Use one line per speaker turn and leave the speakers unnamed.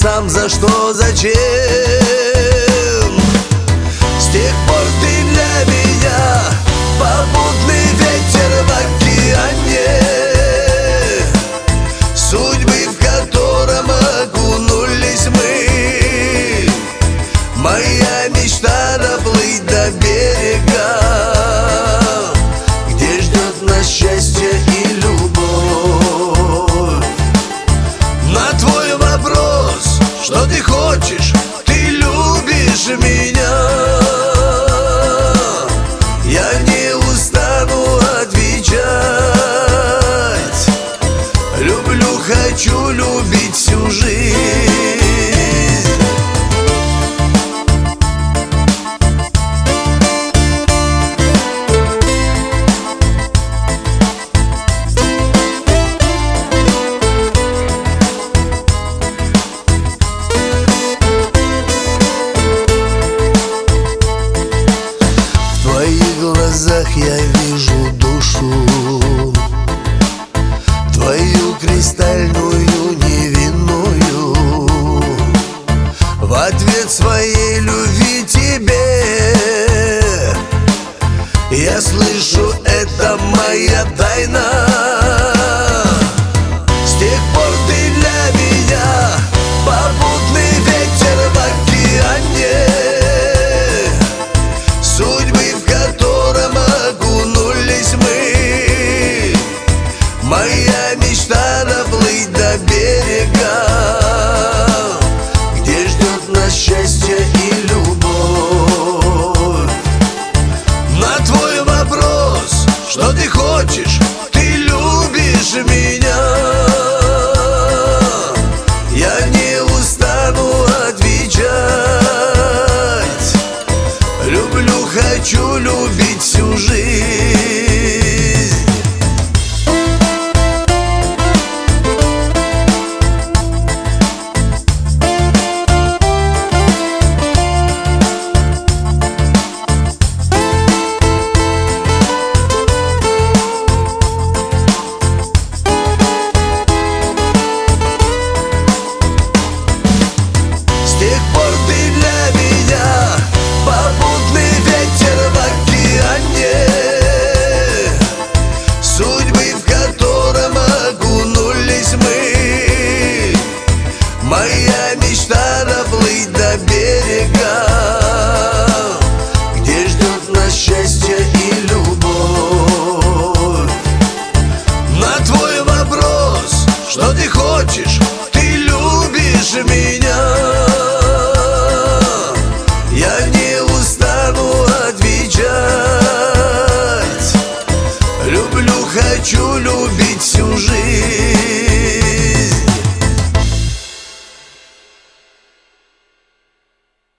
сам, за что, зачем. С тех пор ты для меня попутный ветер в океане, судьбы, в котором окунулись мы. Моя мечта доплыть до берега, где ждет нас счастье и любовь. На твой вопрос, что ты хочешь, ты любишь меня, я не устану отвечать. Люблю, хочу любить всю жизнь. В твоих глазах я вижу душу, твою кристальную невинную. В ответ своей любви тебе я слышу, это моя тайна. С тех пор ты для меня попутный ветер в океане, судьбы, в котором окунулись мы. Моя мечта доплыть до берега, где ждет нас счастье и любовь. На твой вопрос, что ты хочешь, ты любишь меня, я не устану отвечать. Люблю, хочу любить всю жизнь. С тех пор ты для меня попутный ветер в океане, судьбы, в котором окунулись мы. Моя мечта доплыть до берега, где ждет нас счастье и любовь. На твой вопрос, что ты хочешь, ты любишь меня, я не устану отвечать. Люблю, хочу любить всю жизнь.